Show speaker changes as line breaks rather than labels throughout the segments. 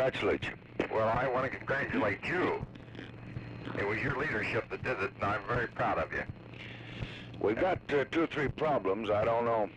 congratulate you.
Well, I want to congratulate you. It was your leadership that did it, and I'm very proud of you.
We've got 2 or 3 problems. I don't know.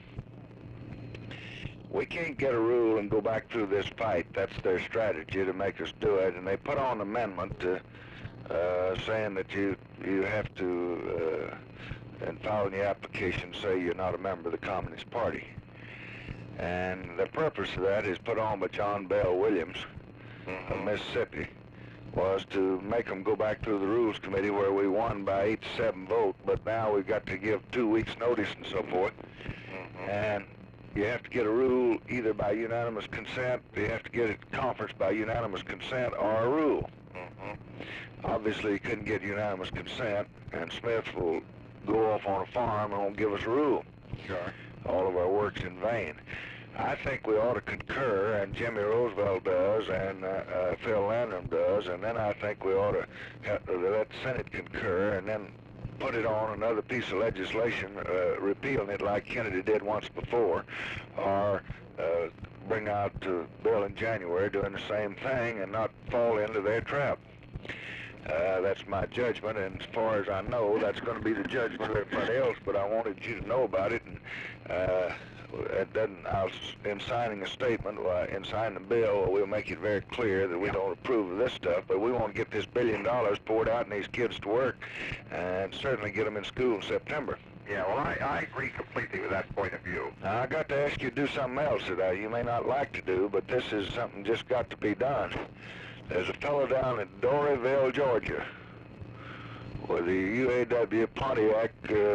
We can't get a rule and go back through this fight. That's their strategy to make us do it. And they put on an amendment saying that you have to, in filing the application, say you're not a member of the Communist Party. And the purpose of that is put on by John Bell Williams of Mississippi, was to make them go back through the Rules Committee where we won by 8-7 vote, but now we've got to give 2 weeks notice and so forth. And you have to get a rule either by unanimous consent, you have to get it conference by unanimous consent, or a rule. Obviously you couldn't get unanimous consent, and Smith will go off on a farm and won't give us a rule.
Sure.
All of our work's in vain. I think we ought to concur, and Jimmy Roosevelt does, and Phil Landrum does, and then I think we ought to let the Senate concur, and then put it on another piece of legislation, repealing it like Kennedy did once before, or bring out a bill in January doing the same thing and not fall into their trap. That's my judgment, and as far as I know, that's going to be the judgment of everybody else, but I wanted you to know about it, and it doesn't, in signing a statement, in signing the bill, we'll make it very clear that we don't approve of this stuff, but we want to get this $1 billion poured out in these kids to work, and certainly get them in school in September.
Yeah, well, I agree completely with that point of view.
Now, I got to ask you to do something else that you may not like to do, but this is something just got to be done. There's a fellow down at Doryville, Georgia, where the UAW Pontiac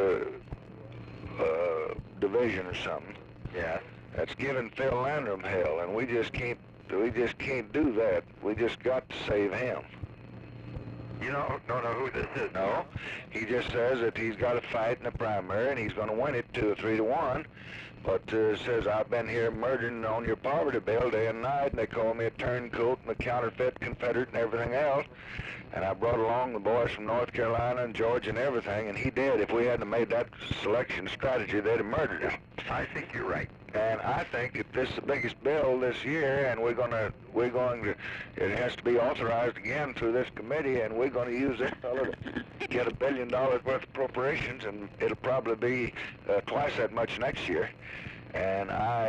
division or something.
Yes.
That's giving Phil Landrum hell, and we just can't do that. We just got to save him.
You don't know who this is?
No. He just says that he's got to fight in the primary, and he's going to win it 2 or 3 to 1. But says, I've been here murdering on your poverty bill day and night, and they call me a turncoat and a counterfeit Confederate and everything else. And I brought along the boys from North Carolina and Georgia and everything, and he did. If we hadn't made that selection strategy, they'd have murdered him.
I think you're right.
And I think that this is the biggest bill this year, and we're going to, it has to be authorized again through this committee, and we're going to use this fellow to get $1 billion worth of appropriations, and it'll probably be twice that much next year. And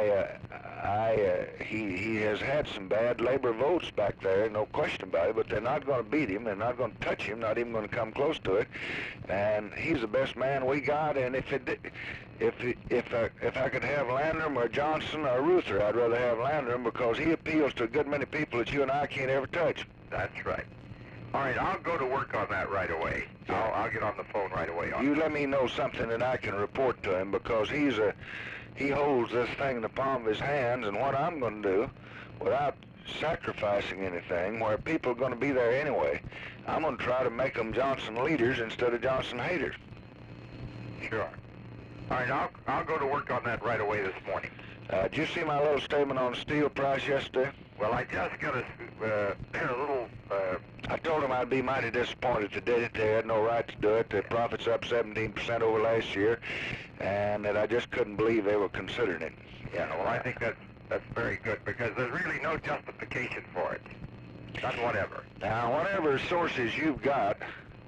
he has had some bad labor votes back there, no question about it, but they're not going to beat him, they're not going to touch him, not even going to come close to it. And he's the best man we got, and if I could have Landrum or Johnson or Ruther, I'd rather have Landrum because he appeals to a good many people that you and I can't ever touch.
That's right. All right, I'll go to work on that right away.
Yeah.
I'll get on the phone right away.
You let me know something that I can report to him, because he holds this thing in the palm of his hands, and what I'm going to do, without sacrificing anything, where people are going to be there anyway, I'm going to try to make them Johnson leaders instead of Johnson haters.
Sure. All right, I'll go to work on that right away this morning.
Did you see my little statement on the steel price yesterday?
Well, I just got a little...
I told them I'd be mighty disappointed if they did it. They had no right to do it. Their profits up 17% over last year, and that I just couldn't believe they were considering it.
Yeah, well, I think that's very good, because there's really no justification for it. Not whatever.
Now, whatever sources you've got,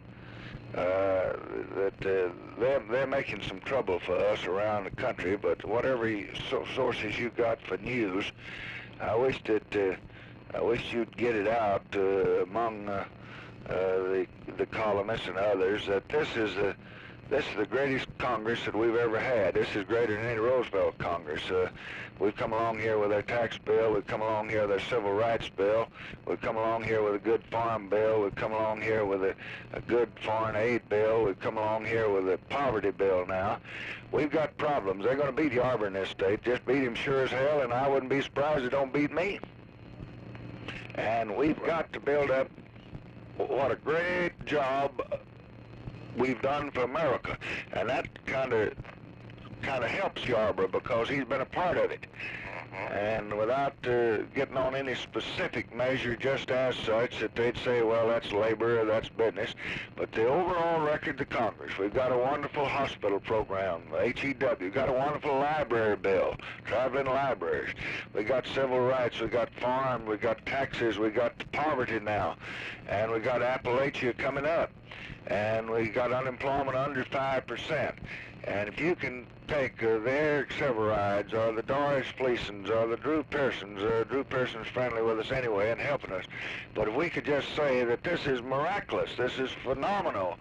they're making some trouble for us around the country, but whatever sources you got for news, I wish you'd get it out among the columnists and others that this is the greatest Congress that we've ever had. This is greater than any Roosevelt Congress. We've come along here with our tax bill. We've come along here with our civil rights bill. We've come along here with a good farm bill. We've come along here with a good foreign aid bill. We've come along here with a poverty bill now. We've got problems. They're going to beat Yarborough in this state. Just beat him sure as hell, and I wouldn't be surprised if they don't beat me. And we've got to build up what a great job we've done for America, and that kind of helps Yarborough because he's been a part of it. And without getting on any specific measure just as such that they'd say, well, that's labor or that's business, but the overall record to Congress, we've got a wonderful hospital program, HEW, got a wonderful library bill, traveling libraries, we got civil rights, we got farm, we got taxes, we got poverty now, and we got Appalachia coming up, and we got unemployment under 5%. And if you can take the Eric Severides or the Doris Fleesons or the Drew Pearson's friendly with us anyway and helping us, but if we could just say that this is miraculous, this is phenomenal,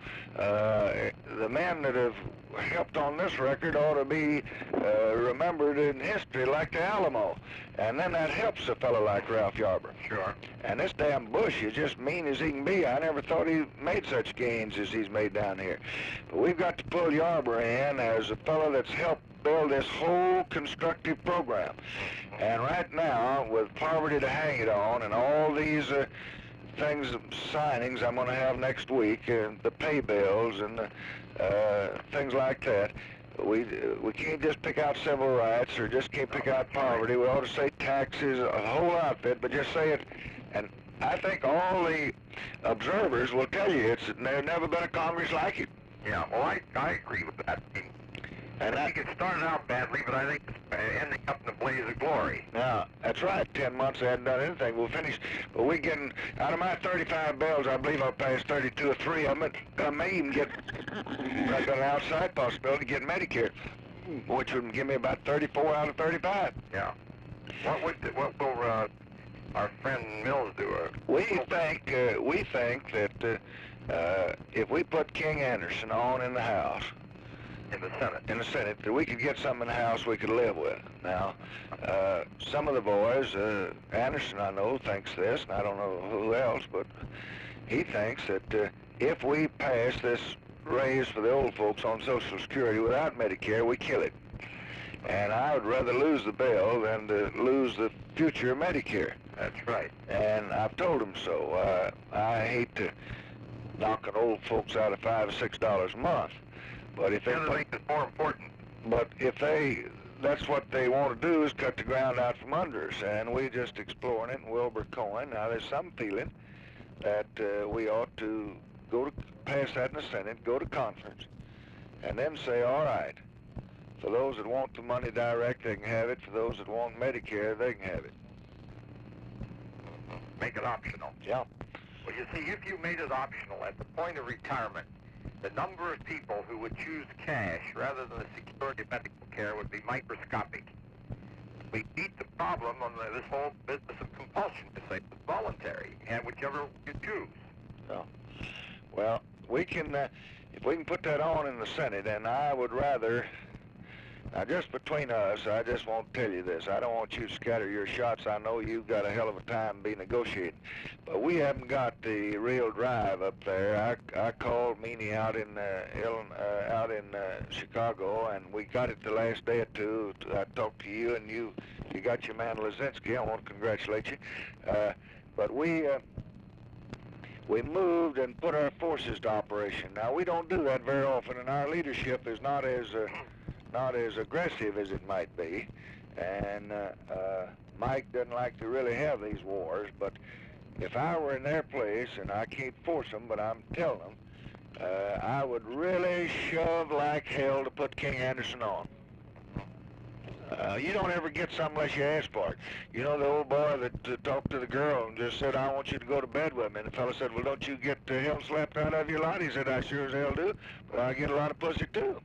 the men that have helped on this record ought to be remembered in history like the Alamo. And then that helps a fellow like Ralph Yarber.
Sure.
And this damn Bush is just mean as he can be. I never thought he made such gains as he's made down here. But we've got to pull Yarber in as a fellow that's helped build this whole constructive program. And right now, with poverty to hang it on and all these things, signings I'm going to have next week, and the pay bills and things like that, we can't just pick out civil rights or just can't pick out poverty. We ought to say taxes, a whole outfit, but just say it. And I think all the observers will tell you there's never been a Congress like it.
Yeah, well, I agree with that. And I think it started out badly, but I think it's ending up in a blaze of glory.
Now, that's right. 10 months they hadn't done anything. We'll finish. But we're getting, out of my 35 bills, I believe I'll pass 32 or 3 of them. I may even get, I've got an outside possibility to get Medicare, which would give me about 34 out of 35.
Yeah. What will our friend Mills do?
We think that if we put King Anderson on in the House,
in the Senate,
that we could get something in the House we could live with. Now, some of the boys, Anderson I know thinks this, and I don't know who else, but he thinks that if we pass this raise for the old folks on Social Security without Medicare, we kill it. And I would rather lose the bill than to lose the future of Medicare.
That's right.
And I've told them so. I hate to knock an old folks out of $5 or $6 a month. But if
the other thing is more important.
But if that's what they want to do is cut the ground out from under us, and we just exploring it. And Wilbur Cohen, now there's some feeling that we ought to pass that in the Senate, go to conference, and then say, all right, for those that want the money direct, they can have it. For those that want Medicare, they can have it.
Make it optional.
Yeah.
Well, you see, if you made it optional at the point of retirement, the number of people who would choose cash rather than the security of medical care would be microscopic. We beat the problem on this whole business of compulsion to say it's voluntary, and whichever you choose.
Oh. Well, we can, if we can put that on in the Senate, and I would rather, now just between us, I just won't tell you this. I don't want you to scatter your shots. I know you've got a hell of a time be negotiating, but we haven't got the real drive up there. I called Meany out in Chicago, and we got it the last day or two. I talked to you, and you got your man Lazinski. I want to congratulate you. But we moved and put our forces to operation. Now we don't do that very often, and our leadership is not as aggressive as it might be, and Mike doesn't like to really have these wars, but if I were in their place, and I can't force them, but I'm telling them, I would really shove like hell to put King Anderson on. You don't ever get something unless you ask for it. You know the old boy that talked to the girl and just said, I want you to go to bed with me. And the fellow said, well, don't you get the hell slapped out of you a lot? He said, I sure as hell do, but I get a lot of pussy too.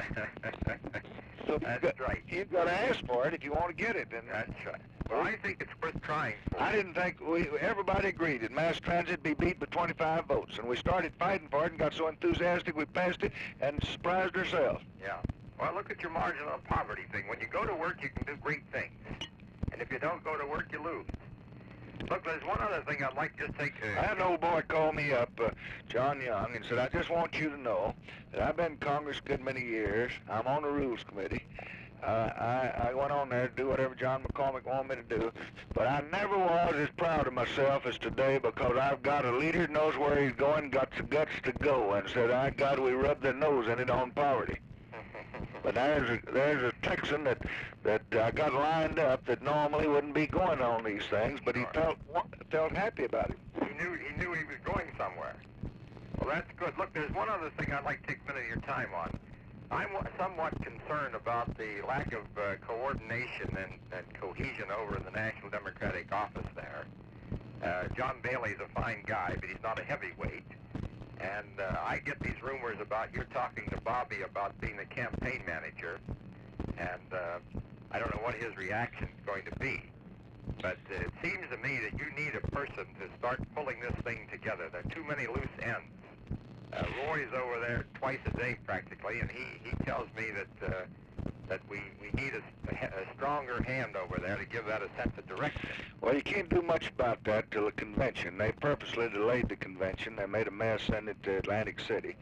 So
that's right.
You've got to ask for it if you want to get it. And
that's right. Well, I think it's worth trying for.
I didn't think, everybody agreed that mass transit be beat by 25 votes. And we started fighting for it and got so enthusiastic we passed it and surprised ourselves.
Yeah. Well, look at your marginal poverty thing. When you go to work, you can do great things. And if you don't go to work, you lose. Look, there's one other thing I'd like to just take
I had an old boy call me up, John Young, and said, I just want you to know that I've been in Congress a good many years. I'm on the Rules Committee. I went on there to do whatever John McCormick wanted me to do, but I never was as proud of myself as today because I've got a leader who knows where he's going, got the guts to go, and said, I God, we rubbed their nose in it on poverty. But there's a Texan that got lined up that normally wouldn't be going on these things, but he felt happy about it.
He knew he was going somewhere. Well, that's good. Look, there's one other thing I'd like to take a minute of your time on. I'm somewhat concerned about the lack of coordination and cohesion over in the National Democratic office there. John Bailey's a fine guy, but he's not a heavyweight. And I get these rumors about you're talking to Bobby about being the campaign manager, and I don't know what his reaction is going to be. But it seems to me that you need a person to start pulling this thing together. There are too many loose ends. Roy's over there twice a day practically, and he tells me that we need a stronger hand over there to give that a sense of direction.
Well, you can't do much about that till the convention. They purposely delayed the convention. They made a mess, sent it to Atlantic City.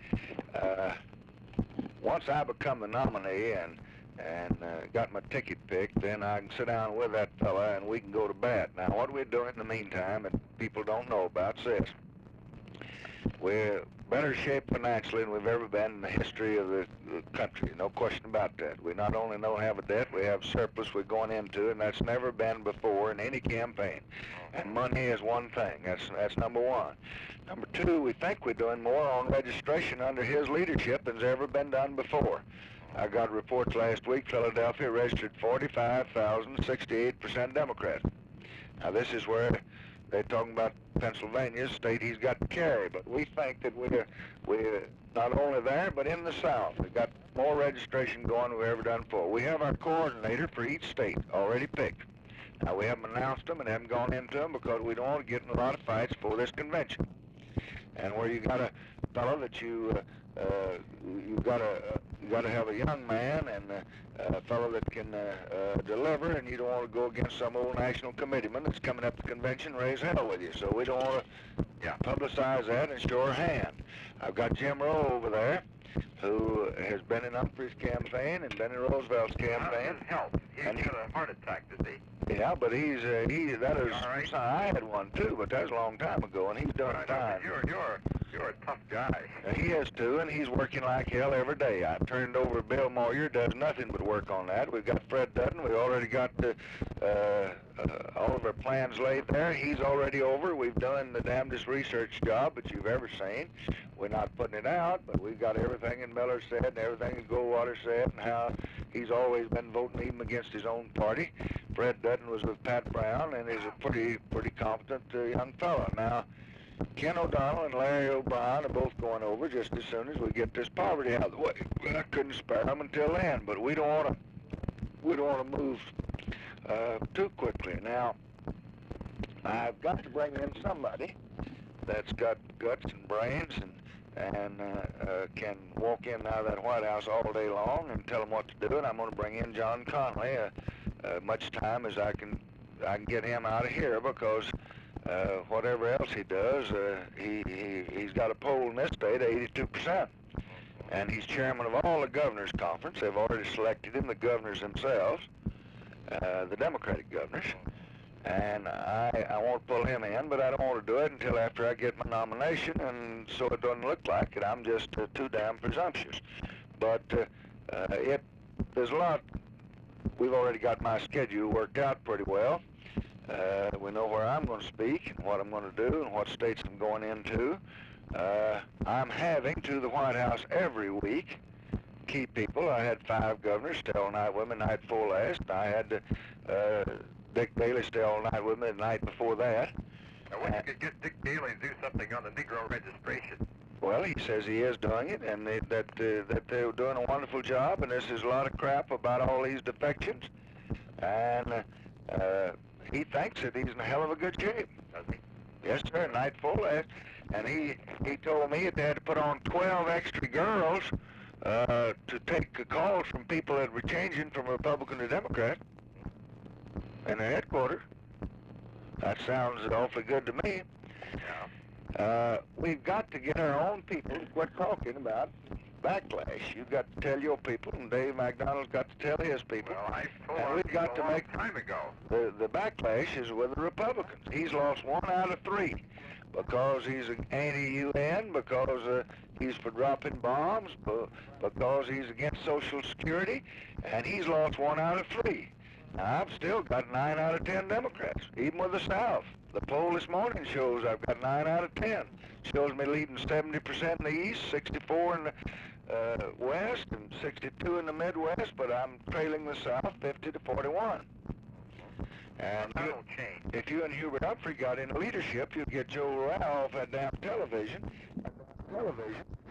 Once I become the nominee and got my ticket picked, then I can sit down with that fella and we can go to bat. Now, what we're doing in the meantime, and people don't know about, is this. We're better shape financially than we've ever been in the history of the country. No question about that. We not only don't have a debt, we have surplus we're going into, and that's never been before in any campaign. And money is one thing. That's number one. Number two, we think we're doing more on registration under his leadership than's ever been done before. I got reports last week, Philadelphia registered 45,000, 68% Democrats. Now this is where they're talking about Pennsylvania, state he's got to carry, but we think that we're not only there, but in the South. We've got more registration going than we've ever done before. We have our coordinator for each state already picked. Now, we haven't announced them and haven't gone into them because we don't want to get in a lot of fights for this convention. And where you got a fellow that you got to have a young man and a fellow that can deliver, and you don't want to go against some old national committeeman that's coming up to the convention and raise hell with you. So we don't want to publicize that and show our hand. I've got Jim Rowe over there, who has been in Humphrey's campaign and been in Roosevelt's campaign.
His health. He had a heart attack, did he?
Yeah, but that is, right. I had one too, but that was a long time ago, and he's done fine.
You're a tough guy.
He is too, and he's working like hell every day. I've turned over Bill Moyer, does nothing but work on that. We've got Fred Dutton. We already got all of our plans laid there. He's already over. We've done the damnedest research job that you've ever seen. We're not putting it out, but we've got everything that Miller said and everything that Goldwater said and how he's always been voting even against his own party. Fred Dutton was with Pat Brown and is a pretty competent young fellow. Now, Ken O'Donnell and Larry O'Brien are both going over just as soon as we get this poverty out of the way. I couldn't spare them until then, but we don't want to move too quickly. Now, I've got to bring in somebody that's got guts and brains and can walk in out of that White House all day long and tell them what to do. And I'm going to bring in John Connally much time as I can get him out of here, because whatever else he does, he's got a poll in this state of 82%. And he's chairman of all the governors' conference. They've already selected him, the governors themselves, the Democratic governors. And I want to pull him in, but I don't want to do it until after I get my nomination, and so it doesn't look like it. I'm just too damn presumptuous. But there's a lot. We've already got my schedule worked out pretty well. We know where I'm going to speak and what I'm going to do and what states I'm going into. I'm having to the White House every week key people. I had 5 governors stay all night with me night before last. I had Dick Bailey stay all night with me the night before that.
I wish you could get Dick Bailey to do something on the Negro registration.
Well, he says he is doing it, and that they're doing a wonderful job, and there's a lot of crap about all these defections. And he thinks that he's in a hell of a good shape.
Does he?
Yes, sir, night before last. And he told me that they had to put on 12 extra girls to take calls from people that were changing from Republican to Democrat in their headquarters. That sounds awfully good to me.
Yeah.
We've got to get our own people to quit talking about backlash. You've got to tell your people, and Dave McDonald's got to tell his people.
Well, I told
and we've got to make
time ago.
The backlash is with the Republicans. He's lost 1 out of 3 because he's an anti-UN, because He's for dropping bombs because he's against Social Security, and he's lost 1 out of 3. Now, I've still got 9 out of 10 Democrats, even with the South. The poll this morning shows I've got 9 out of 10. Shows me leading 70% in the East, 64 in the West, and 62 in the Midwest, but I'm trailing the South 50 to 41. And
That'll change.
if you and Hubert Humphrey got into leadership, you'd get Joe Rao off that damn television.